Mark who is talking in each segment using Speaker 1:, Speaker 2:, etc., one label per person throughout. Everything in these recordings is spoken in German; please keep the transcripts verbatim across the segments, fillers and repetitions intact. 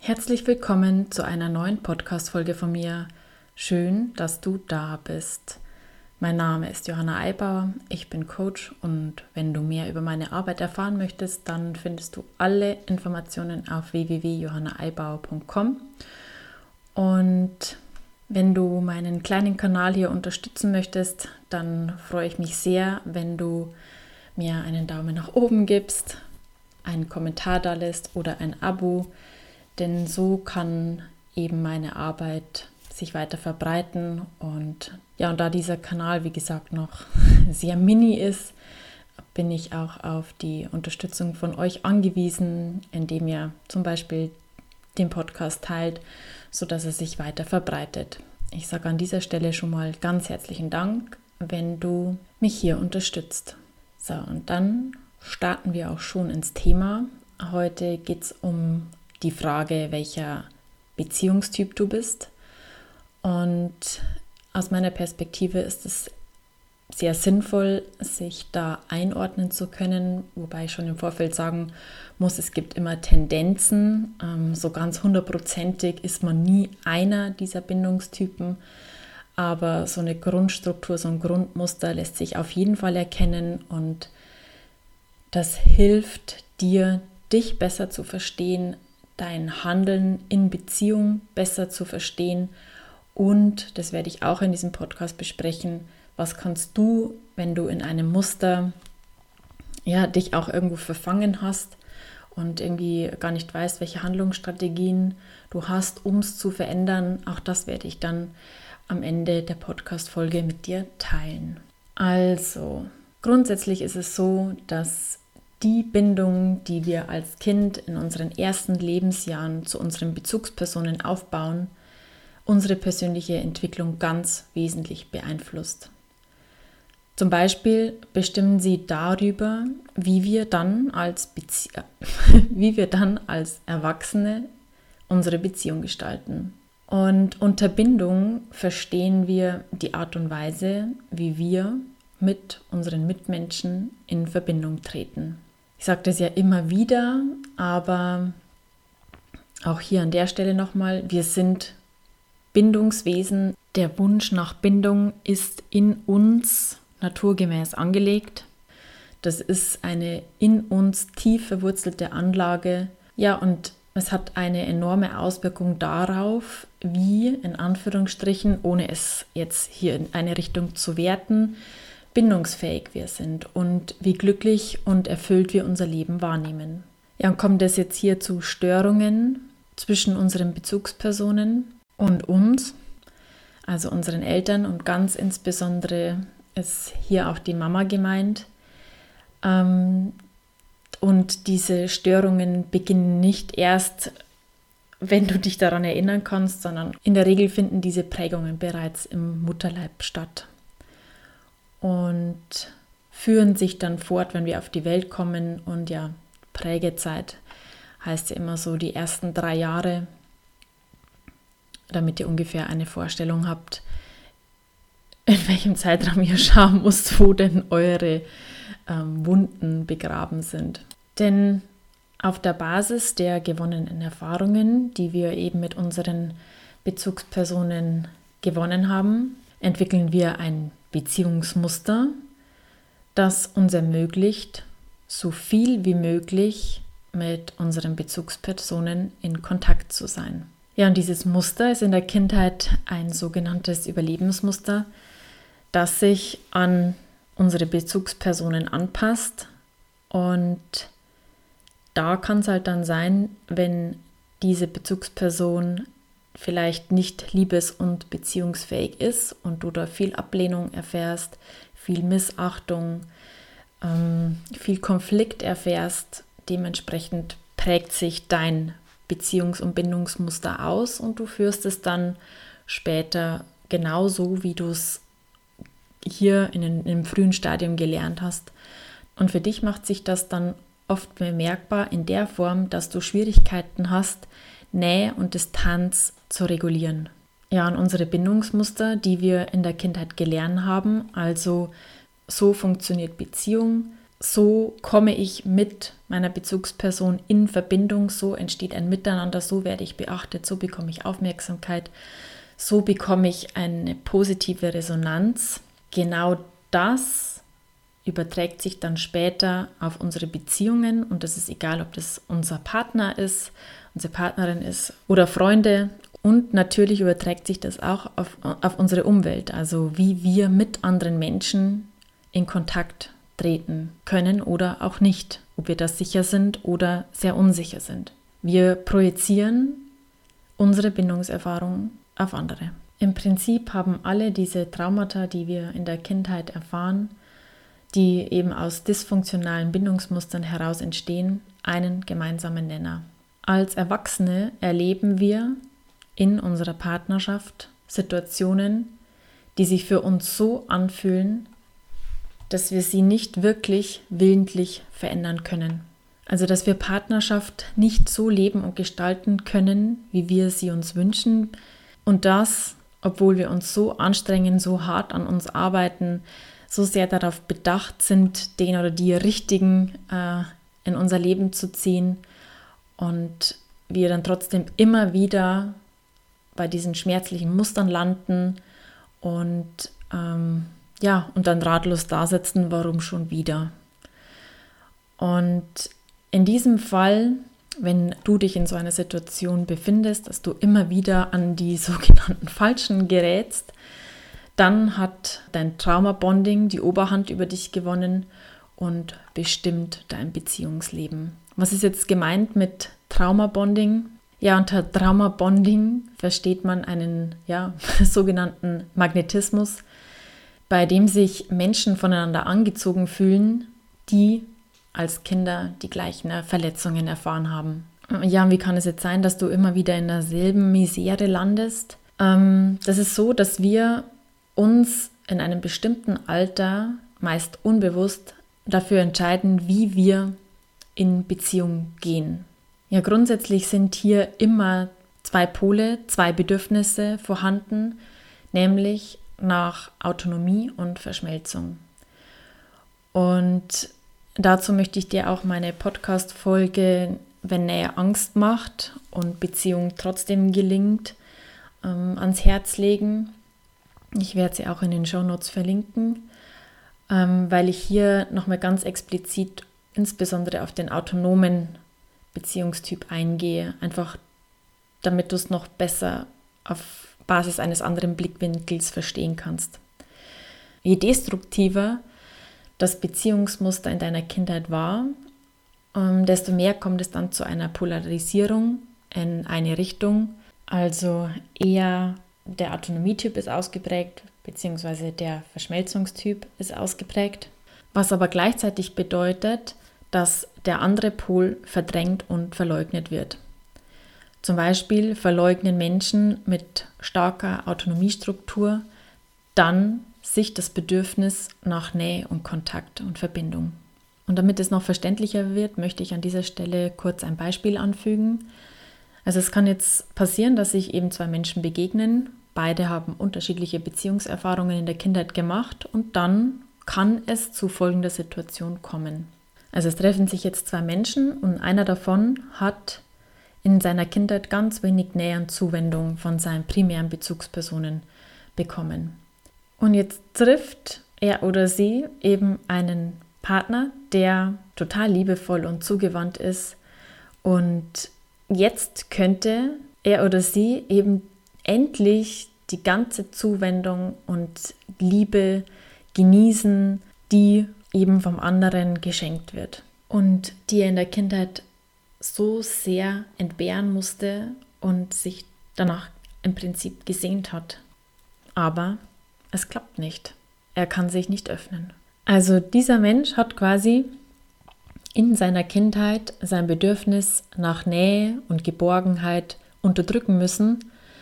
Speaker 1: Herzlich willkommen zu einer neuen Podcast-Folge von mir. Schön, dass du da bist. Mein Name ist Johanna Eibauer, ich bin Coach und wenn du mehr über meine Arbeit erfahren möchtest, dann findest du alle Informationen auf w w w punkt johanna eibauer punkt com. Und wenn du meinen kleinen Kanal hier unterstützen möchtest, dann freue ich mich sehr, wenn du mir einen Daumen nach oben gibst, einen Kommentar da lässt oder ein Abo. Denn so kann eben meine Arbeit sich weiter verbreiten. Und ja, und da dieser Kanal, wie gesagt, noch sehr mini ist, bin ich auch auf die Unterstützung von euch angewiesen, indem ihr zum Beispiel den Podcast teilt, sodass er sich weiter verbreitet. Ich sage an dieser Stelle schon mal ganz herzlichen Dank, wenn du mich hier unterstützt. So, und dann starten wir auch schon ins Thema. Heute geht es um die Frage, welcher Beziehungstyp du bist. Und aus meiner Perspektive ist es sehr sinnvoll, sich da einordnen zu können, wobei ich schon im Vorfeld sagen muss, es gibt immer Tendenzen. Ähm, so ganz hundertprozentig ist man nie einer dieser Bindungstypen, aber so eine Grundstruktur, so ein Grundmuster lässt sich auf jeden Fall erkennen und das hilft dir, dich besser zu verstehen, dein Handeln in Beziehung besser zu verstehen und, das werde ich auch in diesem Podcast besprechen, was kannst du, wenn du in einem Muster ja, dich auch irgendwo verfangen hast und irgendwie gar nicht weißt, welche Handlungsstrategien du hast, um es zu verändern, auch das werde ich dann am Ende der Podcast-Folge mit dir teilen. Also, grundsätzlich ist es so, dass die Bindung, die wir als Kind in unseren ersten Lebensjahren zu unseren Bezugspersonen aufbauen, unsere persönliche Entwicklung ganz wesentlich beeinflusst. Zum Beispiel bestimmen sie darüber, wie wir dann als Bezie- wie wir dann als Erwachsene unsere Beziehung gestalten. Und unter Bindung verstehen wir die Art und Weise, wie wir mit unseren Mitmenschen in Verbindung treten. Ich sage das ja immer wieder, aber auch hier an der Stelle nochmal, wir sind Bindungswesen. Der Wunsch nach Bindung ist in uns naturgemäß angelegt. Das ist eine in uns tief verwurzelte Anlage. Ja, und es hat eine enorme Auswirkung darauf, wie, in Anführungsstrichen, ohne es jetzt hier in eine Richtung zu werten, bindungsfähig wir sind und wie glücklich und erfüllt wir unser Leben wahrnehmen. Ja, und kommt es jetzt hier zu Störungen zwischen unseren Bezugspersonen und uns, also unseren Eltern und ganz insbesondere ist hier auch die Mama gemeint. Ähm, und diese Störungen beginnen nicht erst, wenn du dich daran erinnern kannst, sondern in der Regel finden diese Prägungen bereits im Mutterleib statt. Und führen sich dann fort, wenn wir auf die Welt kommen. Und ja, Prägezeit heißt ja immer so die ersten drei Jahre, damit ihr ungefähr eine Vorstellung habt, in welchem Zeitraum ihr schauen müsst, wo denn eure ähm, Wunden begraben sind. Denn auf der Basis der gewonnenen Erfahrungen, die wir eben mit unseren Bezugspersonen gewonnen haben, entwickeln wir ein Beziehungsmuster, das uns ermöglicht, so viel wie möglich mit unseren Bezugspersonen in Kontakt zu sein. Ja, und dieses Muster ist in der Kindheit ein sogenanntes Überlebensmuster, das sich an unsere Bezugspersonen anpasst. Und da kann es halt dann sein, wenn diese Bezugsperson vielleicht nicht liebes- und beziehungsfähig ist und du da viel Ablehnung erfährst, viel Missachtung, ähm, viel Konflikt erfährst, dementsprechend prägt sich dein Beziehungs- und Bindungsmuster aus und du führst es dann später genauso, wie du es hier in einem frühen Stadium gelernt hast. Und für dich macht sich das dann oft bemerkbar in der Form, dass du Schwierigkeiten hast, Nähe und Distanz zu regulieren. Ja, und unsere Bindungsmuster, die wir in der Kindheit gelernt haben, also so funktioniert Beziehung, so komme ich mit meiner Bezugsperson in Verbindung, so entsteht ein Miteinander, so werde ich beachtet, so bekomme ich Aufmerksamkeit, so bekomme ich eine positive Resonanz. Genau das überträgt sich dann später auf unsere Beziehungen und das ist egal, ob das unser Partner ist, unsere Partnerin ist oder Freunde. Und natürlich überträgt sich das auch auf, auf unsere Umwelt, also wie wir mit anderen Menschen in Kontakt treten können oder auch nicht, ob wir da sicher sind oder sehr unsicher sind. Wir projizieren unsere Bindungserfahrung auf andere. Im Prinzip haben alle diese Traumata, die wir in der Kindheit erfahren, die eben aus dysfunktionalen Bindungsmustern heraus entstehen, einen gemeinsamen Nenner. Als Erwachsene erleben wir in unserer Partnerschaft Situationen, die sich für uns so anfühlen, dass wir sie nicht wirklich willentlich verändern können. Also dass wir Partnerschaft nicht so leben und gestalten können, wie wir sie uns wünschen. Und das, obwohl wir uns so anstrengen, so hart an uns arbeiten, so sehr darauf bedacht sind, den oder die Richtigen äh, in unser Leben zu ziehen und wir dann trotzdem immer wieder bei diesen schmerzlichen Mustern landen und ähm, ja, und dann ratlos da sitzen, warum schon wieder. Und in diesem Fall, wenn du dich in so einer Situation befindest, dass du immer wieder an die sogenannten Falschen gerätst, dann hat dein Trauma-Bonding die Oberhand über dich gewonnen und bestimmt dein Beziehungsleben. Was ist jetzt gemeint mit Trauma-Bonding? Ja, unter Trauma-Bonding versteht man einen ja, sogenannten Magnetismus, bei dem sich Menschen voneinander angezogen fühlen, die als Kinder die gleichen Verletzungen erfahren haben. Ja, und wie kann es jetzt sein, dass du immer wieder in derselben Misere landest? Ähm, das ist so, dass wir uns in einem bestimmten Alter, meist unbewusst, dafür entscheiden, wie wir in Beziehung gehen. Ja, grundsätzlich sind hier immer zwei Pole, zwei Bedürfnisse vorhanden, nämlich nach Autonomie und Verschmelzung. Und dazu möchte ich dir auch meine Podcast-Folge "Wenn Nähe Angst macht und Beziehung trotzdem gelingt" ähm, ans Herz legen. Ich werde sie auch in den Shownotes verlinken, ähm, weil ich hier nochmal ganz explizit insbesondere auf den autonomen Beziehungstyp eingehe, einfach damit du es noch besser auf Basis eines anderen Blickwinkels verstehen kannst. Je destruktiver das Beziehungsmuster in deiner Kindheit war, ähm, desto mehr kommt es dann zu einer Polarisierung in eine Richtung. Also eher der Autonomietyp ist ausgeprägt, beziehungsweise der Verschmelzungstyp ist ausgeprägt, was aber gleichzeitig bedeutet, dass der andere Pol verdrängt und verleugnet wird. Zum Beispiel verleugnen Menschen mit starker Autonomiestruktur dann sich das Bedürfnis nach Nähe und Kontakt und Verbindung. Und damit es noch verständlicher wird, möchte ich an dieser Stelle kurz ein Beispiel anfügen. Also es kann jetzt passieren, dass sich eben zwei Menschen begegnen. Beide haben unterschiedliche Beziehungserfahrungen in der Kindheit gemacht und dann kann es zu folgender Situation kommen. Also es treffen sich jetzt zwei Menschen und einer davon hat in seiner Kindheit ganz wenig Nähe und Zuwendung von seinen primären Bezugspersonen bekommen. Und jetzt trifft er oder sie eben einen Partner, der total liebevoll und zugewandt ist. Und jetzt könnte er oder sie eben endlich die ganze Zuwendung und Liebe genießen, die eben vom anderen geschenkt wird. Und die er in der Kindheit so sehr entbehren musste und sich danach im Prinzip gesehnt hat. Aber es klappt nicht. Er kann sich nicht öffnen. Also dieser Mensch hat quasi in seiner Kindheit sein Bedürfnis nach Nähe und Geborgenheit unterdrücken müssen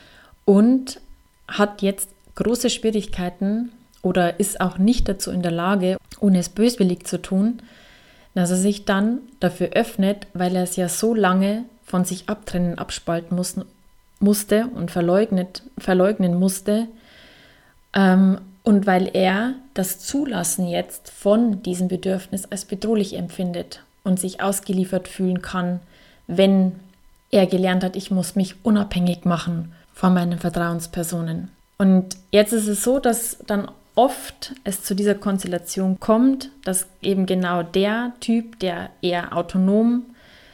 Speaker 1: und hat jetzt große Schwierigkeiten oder ist auch nicht dazu in der Lage, ohne es böswillig zu tun, dass er sich dann dafür öffnet, weil er es ja so lange von sich abtrennen, abspalten muss, musste und verleugnet, verleugnen musste, ähm, Und weil er das Zulassen jetzt von diesem Bedürfnis als bedrohlich empfindet und sich ausgeliefert fühlen kann, wenn er gelernt hat, ich muss mich unabhängig machen von meinen Vertrauenspersonen. Und jetzt ist es so, dass dann oft es zu dieser Konstellation kommt, dass eben genau der Typ, der eher autonom,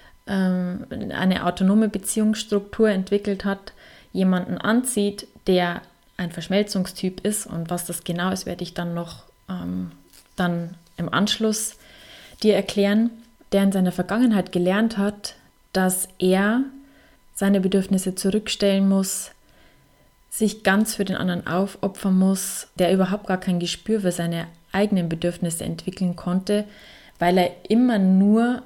Speaker 1: ähm, eine autonome Beziehungsstruktur entwickelt hat, jemanden anzieht, der ein Verschmelzungstyp ist. Und was das genau ist, werde ich dann noch ähm, dann im Anschluss dir erklären, der in seiner Vergangenheit gelernt hat, dass er seine Bedürfnisse zurückstellen muss, sich ganz für den anderen aufopfern muss, der überhaupt gar kein Gespür für seine eigenen Bedürfnisse entwickeln konnte, weil er immer nur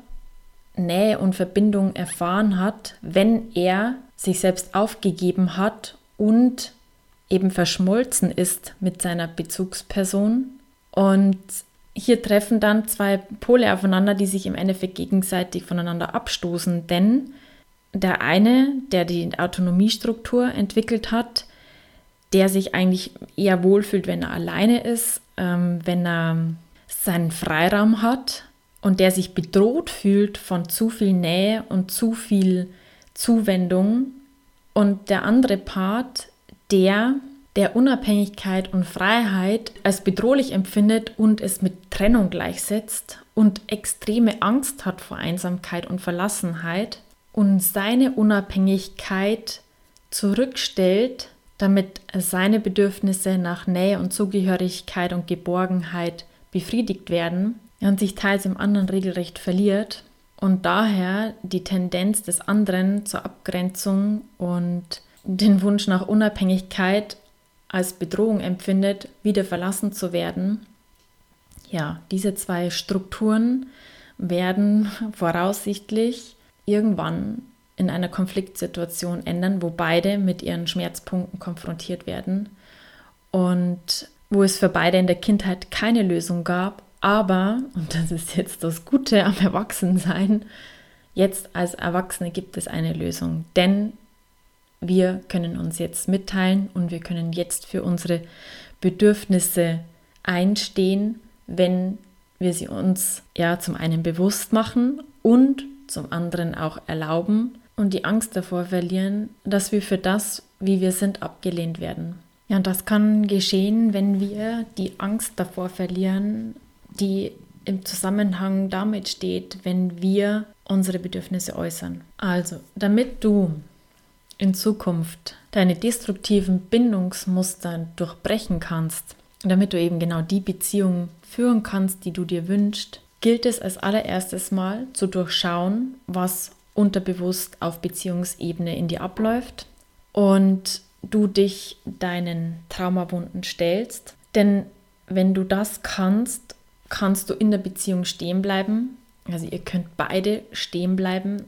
Speaker 1: Nähe und Verbindung erfahren hat, wenn er sich selbst aufgegeben hat und eben verschmolzen ist mit seiner Bezugsperson. Und hier treffen dann zwei Pole aufeinander, die sich im Endeffekt gegenseitig voneinander abstoßen, denn der eine, der die Autonomiestruktur entwickelt hat, der sich eigentlich eher wohlfühlt, wenn er alleine ist, ähm, wenn er seinen Freiraum hat und der sich bedroht fühlt von zu viel Nähe und zu viel Zuwendung. Und der andere Part, der der Unabhängigkeit und Freiheit als bedrohlich empfindet und es mit Trennung gleichsetzt und extreme Angst hat vor Einsamkeit und Verlassenheit und seine Unabhängigkeit zurückstellt, damit seine Bedürfnisse nach Nähe und Zugehörigkeit und Geborgenheit befriedigt werden und sich teils im anderen regelrecht verliert und daher die Tendenz des anderen zur Abgrenzung und den Wunsch nach Unabhängigkeit als Bedrohung empfindet, wieder verlassen zu werden. Ja, diese zwei Strukturen werden voraussichtlich irgendwann in einer Konfliktsituation ändern, wo beide mit ihren Schmerzpunkten konfrontiert werden und wo es für beide in der Kindheit keine Lösung gab, aber, und das ist jetzt das Gute am Erwachsensein, jetzt als Erwachsene gibt es eine Lösung, denn wir können uns jetzt mitteilen und wir können jetzt für unsere Bedürfnisse einstehen, wenn wir sie uns ja zum einen bewusst machen und zum anderen auch erlauben und die Angst davor verlieren, dass wir für das, wie wir sind, abgelehnt werden. Ja, und das kann geschehen, wenn wir die Angst davor verlieren, die im Zusammenhang damit steht, wenn wir unsere Bedürfnisse äußern. Also, damit du in Zukunft deine destruktiven Bindungsmuster durchbrechen kannst, damit du eben genau die Beziehung führen kannst, die du dir wünschst, gilt es als allererstes Mal zu durchschauen, was unterbewusst auf Beziehungsebene in dir abläuft und du dich deinen Traumawunden stellst. Denn wenn du das kannst, kannst du in der Beziehung stehen bleiben. Also ihr könnt beide stehen bleiben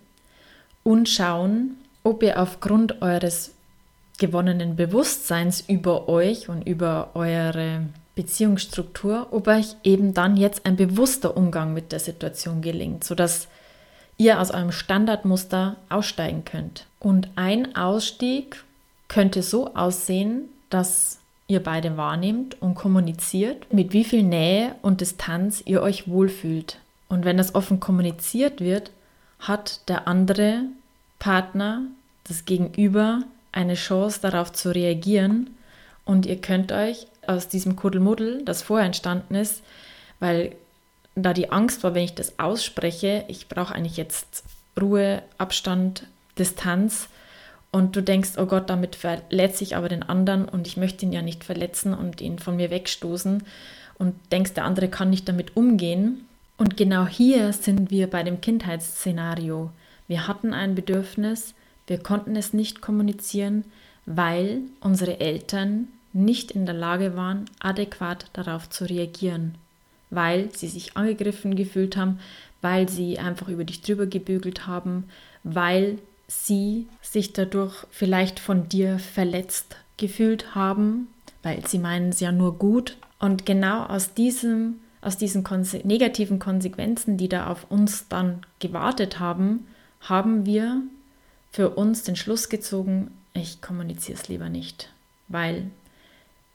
Speaker 1: und schauen, ob ihr aufgrund eures gewonnenen Bewusstseins über euch und über eure Beziehungsstruktur, ob euch eben dann jetzt ein bewusster Umgang mit der Situation gelingt, sodass ihr aus eurem Standardmuster aussteigen könnt. Und ein Ausstieg könnte so aussehen, dass ihr beide wahrnehmt und kommuniziert, mit wie viel Nähe und Distanz ihr euch wohlfühlt. Und wenn das offen kommuniziert wird, hat der andere Partner, das Gegenüber, eine Chance darauf zu reagieren und ihr könnt euch aus diesem Kuddelmuddel, das vorher entstanden ist, weil da die Angst war, wenn ich das ausspreche, ich brauche eigentlich jetzt Ruhe, Abstand, Distanz und du denkst, oh Gott, damit verletze ich aber den anderen und ich möchte ihn ja nicht verletzen und ihn von mir wegstoßen und denkst, der andere kann nicht damit umgehen. Und genau hier sind wir bei dem Kindheitsszenario. Wir hatten ein Bedürfnis, wir konnten es nicht kommunizieren, weil unsere Eltern nicht in der Lage waren, adäquat darauf zu reagieren, weil sie sich angegriffen gefühlt haben, weil sie einfach über dich drüber gebügelt haben, weil sie sich dadurch vielleicht von dir verletzt gefühlt haben, weil sie meinen es ja nur gut. Und genau aus diesem, aus diesen konse- negativen Konsequenzen, die da auf uns dann gewartet haben, haben wir für uns den Schluss gezogen, ich kommuniziere es lieber nicht, weil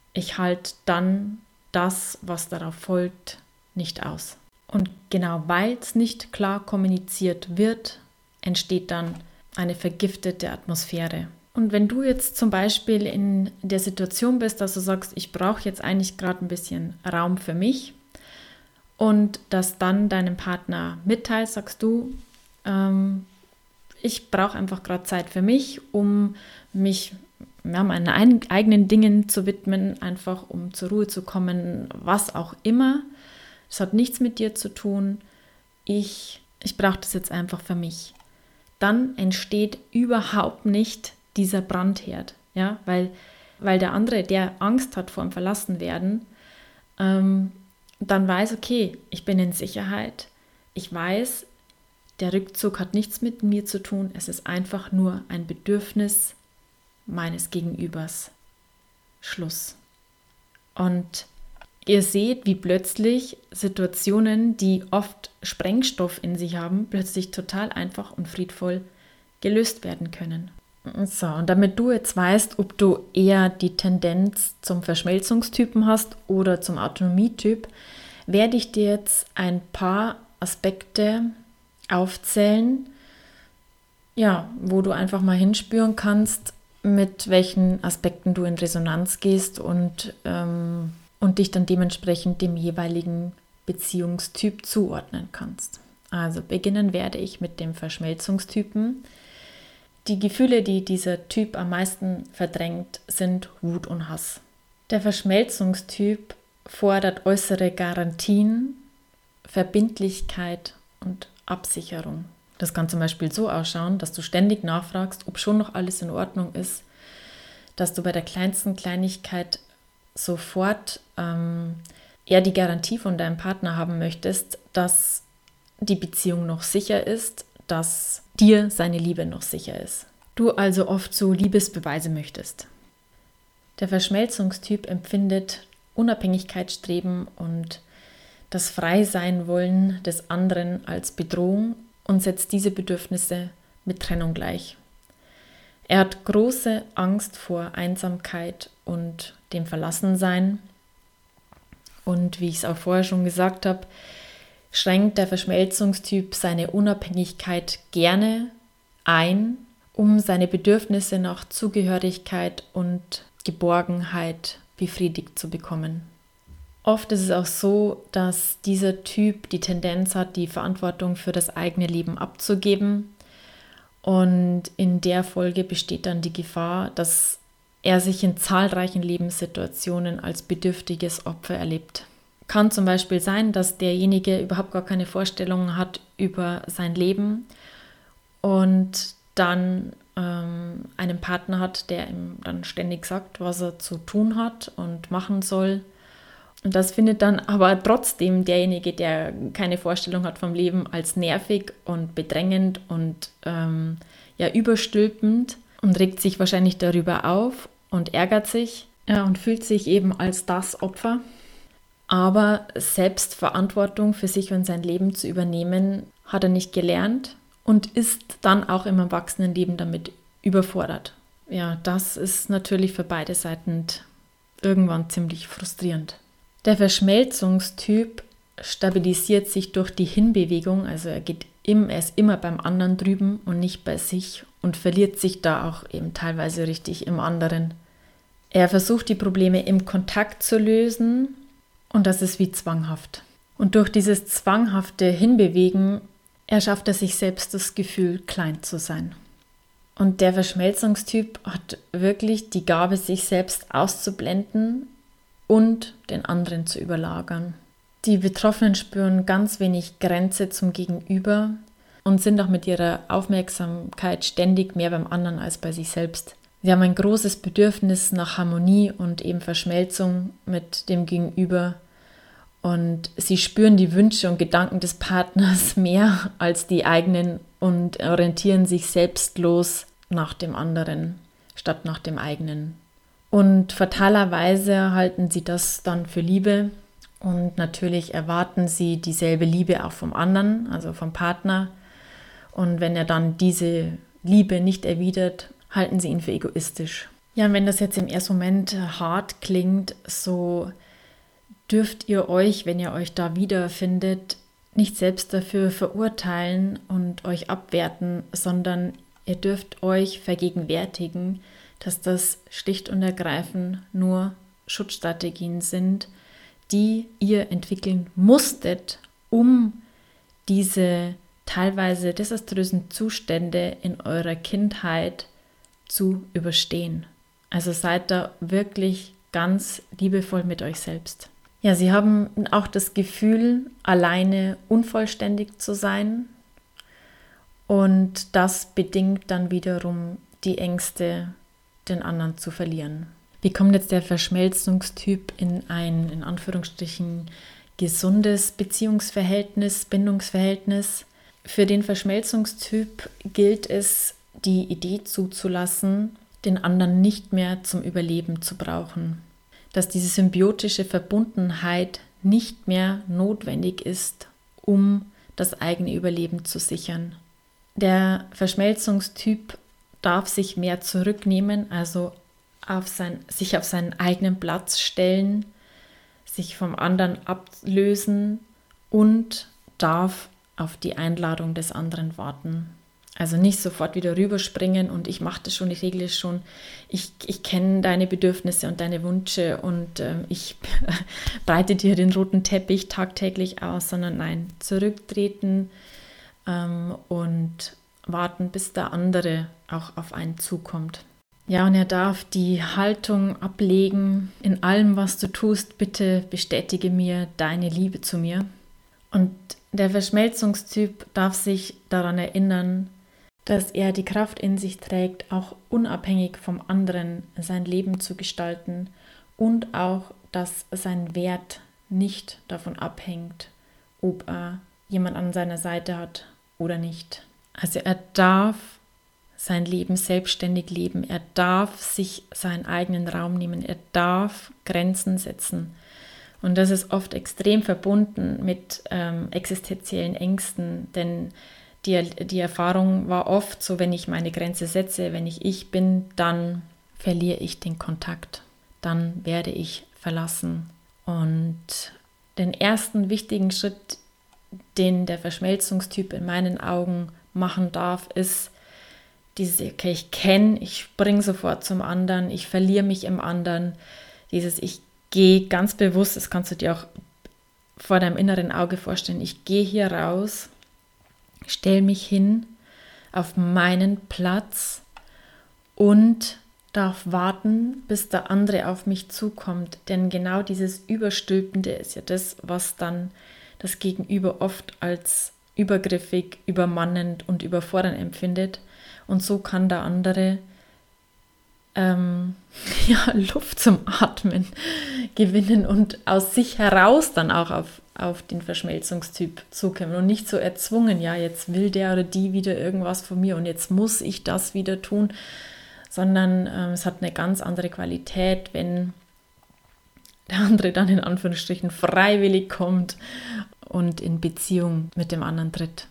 Speaker 1: ich halte dann das, was darauf folgt, nicht aus. Und genau weil es nicht klar kommuniziert wird, entsteht dann eine vergiftete Atmosphäre. Und wenn du jetzt zum Beispiel in der Situation bist, dass du sagst, ich brauche jetzt eigentlich gerade ein bisschen Raum für mich und das dann deinem Partner mitteilst, sagst du, ähm, ich brauche einfach gerade Zeit für mich, um mich ja, meinen eigenen Dingen zu widmen, einfach um zur Ruhe zu kommen, was auch immer. Das hat nichts mit dir zu tun. Ich, ich brauche das jetzt einfach für mich. Dann entsteht überhaupt nicht dieser Brandherd, ja, weil, weil der andere, der Angst hat vor dem Verlassenwerden, ähm, dann weiß, okay, ich bin in Sicherheit, ich weiß, der Rückzug hat nichts mit mir zu tun, es ist einfach nur ein Bedürfnis meines Gegenübers. Schluss. Und ihr seht, wie plötzlich Situationen, die oft Sprengstoff in sich haben, plötzlich total einfach und friedvoll gelöst werden können. So, und damit du jetzt weißt, ob du eher die Tendenz zum Verschmelzungstypen hast oder zum Autonomietyp, werde ich dir jetzt ein paar Aspekte aufzählen, ja, wo du einfach mal hinspüren kannst, mit welchen Aspekten du in Resonanz gehst und, ähm, und dich dann dementsprechend dem jeweiligen Beziehungstyp zuordnen kannst. Also beginnen werde ich mit dem Verschmelzungstypen. Die Gefühle, die dieser Typ am meisten verdrängt, sind Wut und Hass. Der Verschmelzungstyp fordert äußere Garantien, Verbindlichkeit und Absicherung. Das kann zum Beispiel so ausschauen, dass du ständig nachfragst, ob schon noch alles in Ordnung ist, dass du bei der kleinsten Kleinigkeit sofort ähm, eher die Garantie von deinem Partner haben möchtest, dass die Beziehung noch sicher ist, dass dir seine Liebe noch sicher ist. Du also oft so Liebesbeweise möchtest. Der Verschmelzungstyp empfindet Unabhängigkeitsstreben und das Frei-Sein-Wollen des anderen als Bedrohung und setzt diese Bedürfnisse mit Trennung gleich. Er hat große Angst vor Einsamkeit und dem Verlassensein. Und wie ich es auch vorher schon gesagt habe, schränkt der Verschmelzungstyp seine Unabhängigkeit gerne ein, um seine Bedürfnisse nach Zugehörigkeit und Geborgenheit befriedigt zu bekommen. Oft ist es auch so, dass dieser Typ die Tendenz hat, die Verantwortung für das eigene Leben abzugeben. Und in der Folge besteht dann die Gefahr, dass er sich in zahlreichen Lebenssituationen als bedürftiges Opfer erlebt. Kann zum Beispiel sein, dass derjenige überhaupt gar keine Vorstellungen hat über sein Leben und dann ähm, einen Partner hat, der ihm dann ständig sagt, was er zu tun hat und machen soll. Und das findet dann aber trotzdem derjenige, der keine Vorstellung hat vom Leben, als nervig und bedrängend und ähm, ja, überstülpend und regt sich wahrscheinlich darüber auf und ärgert sich ja, und fühlt sich eben als das Opfer. Aber selbst Verantwortung für sich und sein Leben zu übernehmen, hat er nicht gelernt und ist dann auch im Erwachsenenleben damit überfordert. Ja, das ist natürlich für beide Seiten irgendwann ziemlich frustrierend. Der Verschmelzungstyp stabilisiert sich durch die Hinbewegung, also er geht im, er ist immer beim anderen drüben und nicht bei sich und verliert sich da auch eben teilweise richtig im anderen. Er versucht die Probleme im Kontakt zu lösen und das ist wie zwanghaft. Und durch dieses zwanghafte Hinbewegen erschafft er sich selbst das Gefühl, klein zu sein. Und der Verschmelzungstyp hat wirklich die Gabe, sich selbst auszublenden und den anderen zu überlagern. Die Betroffenen spüren ganz wenig Grenze zum Gegenüber und sind auch mit ihrer Aufmerksamkeit ständig mehr beim anderen als bei sich selbst. Sie haben ein großes Bedürfnis nach Harmonie und eben Verschmelzung mit dem Gegenüber und sie spüren die Wünsche und Gedanken des Partners mehr als die eigenen und orientieren sich selbstlos nach dem anderen statt nach dem eigenen. Und fatalerweise halten sie das dann für Liebe und natürlich erwarten sie dieselbe Liebe auch vom anderen, also vom Partner. Und wenn er dann diese Liebe nicht erwidert, halten sie ihn für egoistisch. Ja, und wenn das jetzt im ersten Moment hart klingt, so dürft ihr euch, wenn ihr euch da wiederfindet, nicht selbst dafür verurteilen und euch abwerten, sondern ihr dürft euch vergegenwärtigen, dass das schlicht und ergreifend nur Schutzstrategien sind, die ihr entwickeln musstet, um diese teilweise desaströsen Zustände in eurer Kindheit zu überstehen. Also seid da wirklich ganz liebevoll mit euch selbst. Ja, sie haben auch das Gefühl, alleine unvollständig zu sein, und das bedingt dann wiederum die Ängste, den anderen zu verlieren. Wie kommt jetzt der Verschmelzungstyp in ein, in Anführungsstrichen, gesundes Beziehungsverhältnis, Bindungsverhältnis? Für den Verschmelzungstyp gilt es, die Idee zuzulassen, den anderen nicht mehr zum Überleben zu brauchen. Dass diese symbiotische Verbundenheit nicht mehr notwendig ist, um das eigene Überleben zu sichern. Der Verschmelzungstyp darf sich mehr zurücknehmen, also auf sein, sich auf seinen eigenen Platz stellen, sich vom anderen ablösen und darf auf die Einladung des anderen warten. Also nicht sofort wieder rüberspringen und ich mache das schon, ich regle es schon, ich, ich kenne deine Bedürfnisse und deine Wünsche und äh, ich breite dir den roten Teppich tagtäglich aus, sondern nein, zurücktreten ähm, und warten, bis der andere auch auf einen zukommt. Ja, und er darf die Haltung ablegen, in allem, was du tust, bitte bestätige mir deine Liebe zu mir. Und der Verschmelzungstyp darf sich daran erinnern, dass er die Kraft in sich trägt, auch unabhängig vom anderen sein Leben zu gestalten und auch, dass sein Wert nicht davon abhängt, ob er jemand an seiner Seite hat oder nicht. Also er darf sein Leben selbstständig leben, er darf sich seinen eigenen Raum nehmen, er darf Grenzen setzen. Und das ist oft extrem verbunden mit ähm, existenziellen Ängsten, denn die, die Erfahrung war oft so, wenn ich meine Grenze setze, wenn ich ich bin, dann verliere ich den Kontakt, dann werde ich verlassen. Und den ersten wichtigen Schritt, den der Verschmelzungstyp in meinen Augen machen darf, ist dieses, okay, ich kenne, ich springe sofort zum anderen, ich verliere mich im anderen, dieses, ich gehe ganz bewusst, das kannst du dir auch vor deinem inneren Auge vorstellen, ich gehe hier raus, stelle mich hin auf meinen Platz und darf warten, bis der andere auf mich zukommt. Denn genau dieses Überstülpende ist ja das, was dann das Gegenüber oft als übergriffig, übermannend und überfordernd empfindet. Und so kann der andere ähm, ja, Luft zum Atmen gewinnen und aus sich heraus dann auch auf, auf den Verschmelzungstyp zukommen und nicht so erzwungen, ja, jetzt will der oder die wieder irgendwas von mir und jetzt muss ich das wieder tun, sondern ähm, es hat eine ganz andere Qualität, wenn der andere dann in Anführungsstrichen freiwillig kommt und in Beziehung mit dem anderen tritt.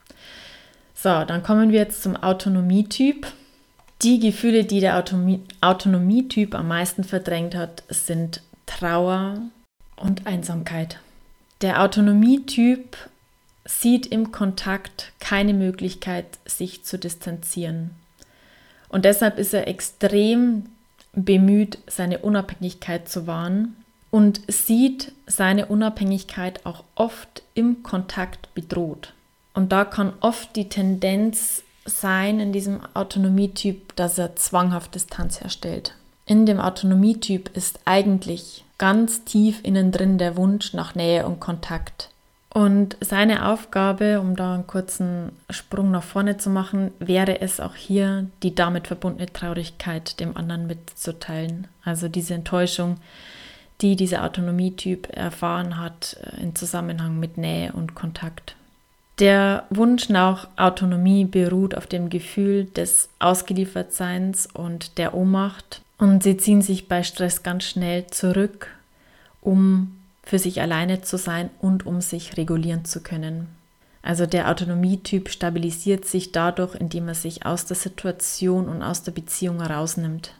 Speaker 1: So, dann kommen wir jetzt zum Autonomietyp. Die Gefühle, die der Autonomie- Autonomietyp am meisten verdrängt hat, sind Trauer und Einsamkeit. Der Autonomietyp sieht im Kontakt keine Möglichkeit, sich zu distanzieren. Und deshalb ist er extrem bemüht, seine Unabhängigkeit zu wahren und sieht seine Unabhängigkeit auch oft im Kontakt bedroht. Und da kann oft die Tendenz sein in diesem Autonomietyp, dass er zwanghaft Distanz herstellt. In dem Autonomietyp ist eigentlich ganz tief innen drin der Wunsch nach Nähe und Kontakt. Und seine Aufgabe, um da einen kurzen Sprung nach vorne zu machen, wäre es auch hier, die damit verbundene Traurigkeit dem anderen mitzuteilen. Also diese Enttäuschung, die dieser Autonomietyp erfahren hat in Zusammenhang mit Nähe und Kontakt. Der Wunsch nach Autonomie beruht auf dem Gefühl des Ausgeliefertseins und der Ohnmacht. Und sie ziehen sich bei Stress ganz schnell zurück, um für sich alleine zu sein und um sich regulieren zu können. Also der Autonomietyp stabilisiert sich dadurch, indem er sich aus der Situation und aus der Beziehung herausnimmt.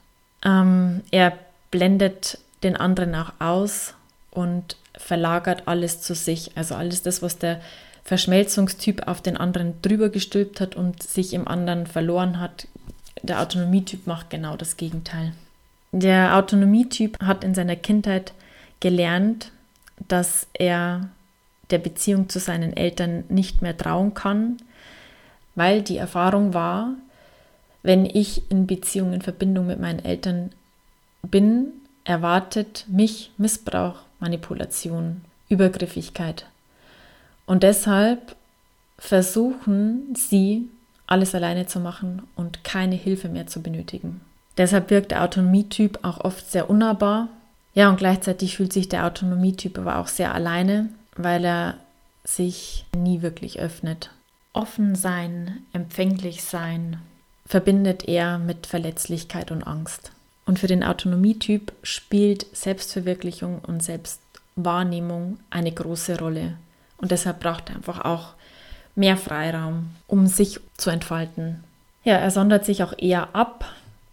Speaker 1: Ähm, er blendet den anderen auch aus und verlagert alles zu sich. Also alles das, was der Verschmelzungstyp auf den anderen drüber gestülpt hat und sich im anderen verloren hat. Der Autonomietyp macht genau das Gegenteil. Der Autonomietyp hat in seiner Kindheit gelernt, dass er der Beziehung zu seinen Eltern nicht mehr trauen kann, weil die Erfahrung war, wenn ich in Beziehung, in Verbindung mit meinen Eltern bin, erwartet mich Missbrauch, Manipulation, Übergriffigkeit. Und deshalb versuchen sie, alles alleine zu machen und keine Hilfe mehr zu benötigen. Deshalb wirkt der Autonomietyp auch oft sehr unnahbar. Ja, und gleichzeitig fühlt sich der Autonomietyp aber auch sehr alleine, weil er sich nie wirklich öffnet. Offen sein, empfänglich sein, verbindet er mit Verletzlichkeit und Angst. Und für den Autonomietyp spielt Selbstverwirklichung und Selbstwahrnehmung eine große Rolle. Und deshalb braucht er einfach auch mehr Freiraum, um sich zu entfalten. Ja, er sondert sich auch eher ab,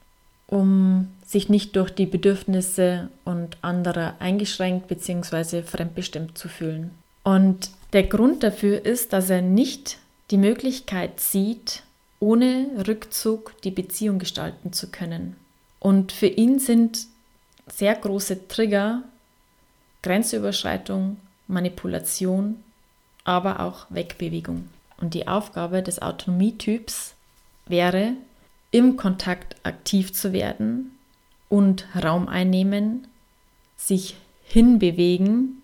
Speaker 1: um sich nicht durch die Bedürfnisse und anderer eingeschränkt bzw. fremdbestimmt zu fühlen. Und der Grund dafür ist, dass er nicht die Möglichkeit sieht, ohne Rückzug die Beziehung gestalten zu können. Und für ihn sind sehr große Trigger Grenzüberschreitung, Manipulation, aber auch Wegbewegung. Und die Aufgabe des Autonomietyps wäre, im Kontakt aktiv zu werden und Raum einnehmen, sich hinbewegen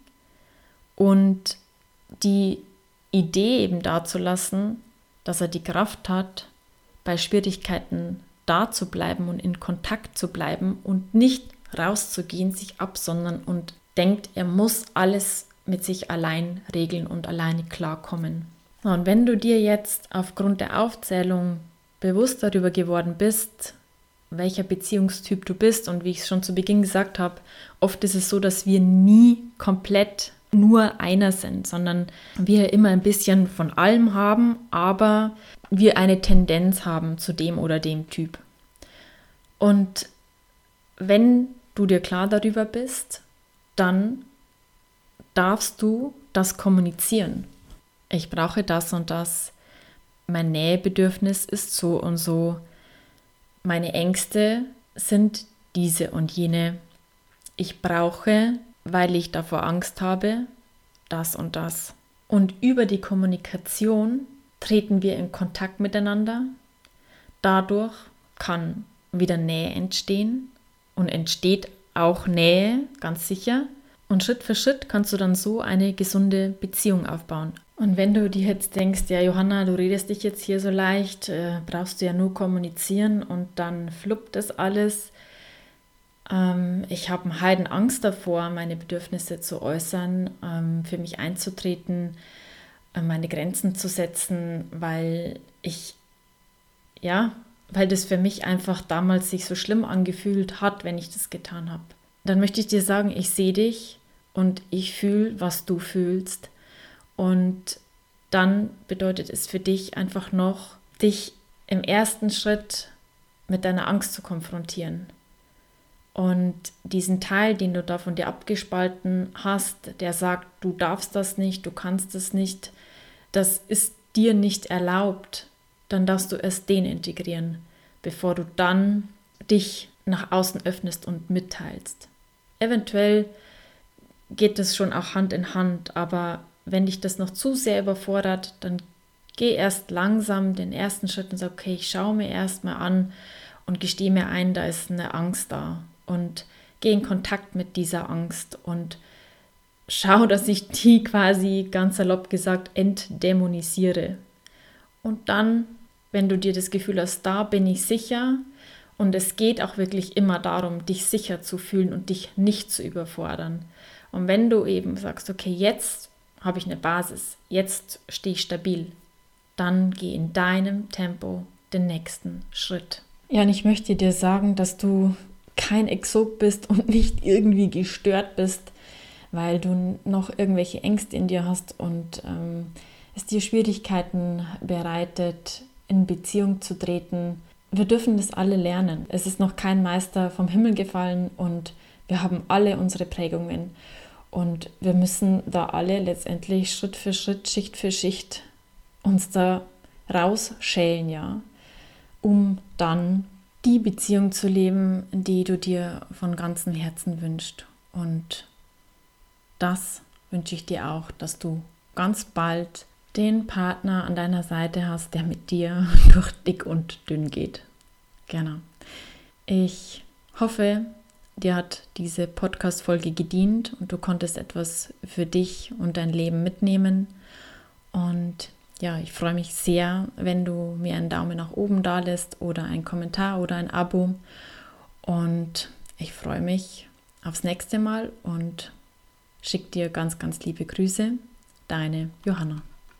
Speaker 1: und die Idee eben dazulassen, dass er die Kraft hat, bei Schwierigkeiten da zu bleiben und in Kontakt zu bleiben und nicht rauszugehen, sich absondern und denkt, er muss alles mit sich allein regeln und alleine klarkommen. Und wenn du dir jetzt aufgrund der Aufzählung bewusst darüber geworden bist, welcher Beziehungstyp du bist und wie ich es schon zu Beginn gesagt habe, oft ist es so, dass wir nie komplett nur einer sind, sondern wir immer ein bisschen von allem haben, aber wir eine Tendenz haben zu dem oder dem Typ. Und wenn du dir klar darüber bist, dann darfst du das kommunizieren. Ich brauche das und das. Mein Nähebedürfnis ist so und so. Meine Ängste sind diese und jene. Ich brauche, weil ich davor Angst habe, das und das. Und über die Kommunikation treten wir in Kontakt miteinander. Dadurch kann wieder Nähe entstehen und entsteht auch Nähe, ganz sicher. Und Schritt für Schritt kannst du dann so eine gesunde Beziehung aufbauen. Und wenn du dir jetzt denkst, ja Johanna, du redest dich jetzt hier so leicht, äh, brauchst du ja nur kommunizieren und dann fluppt das alles. Ähm, ich habe eine Heidenangst davor, meine Bedürfnisse zu äußern, ähm, für mich einzutreten, äh, meine Grenzen zu setzen, weil ich, ja, weil das für mich einfach damals sich so schlimm angefühlt hat, wenn ich das getan habe. Dann möchte ich dir sagen, ich sehe dich und ich fühle, was du fühlst. Und dann bedeutet es für dich einfach noch, dich im ersten Schritt mit deiner Angst zu konfrontieren. Und diesen Teil, den du da von dir abgespalten hast, der sagt, du darfst das nicht, du kannst das nicht, das ist dir nicht erlaubt, dann darfst du erst den integrieren, bevor du dann dich nach außen öffnest und mitteilst. Eventuell geht das schon auch Hand in Hand, aber wenn dich das noch zu sehr überfordert, dann geh erst langsam den ersten Schritt und sag, okay, ich schaue mir erst mal an und gestehe mir ein, da ist eine Angst da. Und geh in Kontakt mit dieser Angst und schau, dass ich die quasi ganz salopp gesagt entdämonisiere. Und dann, wenn du dir das Gefühl hast, da bin ich sicher, und es geht auch wirklich immer darum, dich sicher zu fühlen und dich nicht zu überfordern. Und wenn du eben sagst, okay, jetzt habe ich eine Basis, jetzt stehe ich stabil, dann geh in deinem Tempo den nächsten Schritt. Ja, und ich möchte dir sagen, dass du kein Exot bist und nicht irgendwie gestört bist, weil du noch irgendwelche Ängste in dir hast und ähm, es dir Schwierigkeiten bereitet, in Beziehung zu treten, wir dürfen das alle lernen. Es ist noch kein Meister vom Himmel gefallen und wir haben alle unsere Prägungen. Und wir müssen da alle letztendlich Schritt für Schritt, Schicht für Schicht uns da rausschälen, ja, um dann die Beziehung zu leben, die du dir von ganzem Herzen wünschst. Und das wünsche ich dir auch, dass du ganz bald den Partner an deiner Seite hast, der mit dir durch dick und dünn geht. Genau. Ich hoffe, dir hat diese Podcast-Folge gedient und du konntest etwas für dich und dein Leben mitnehmen. Und ja, ich freue mich sehr, wenn du mir einen Daumen nach oben da lässt oder einen Kommentar oder ein Abo. Und ich freue mich aufs nächste Mal und schicke dir ganz, ganz liebe Grüße. Deine Johanna.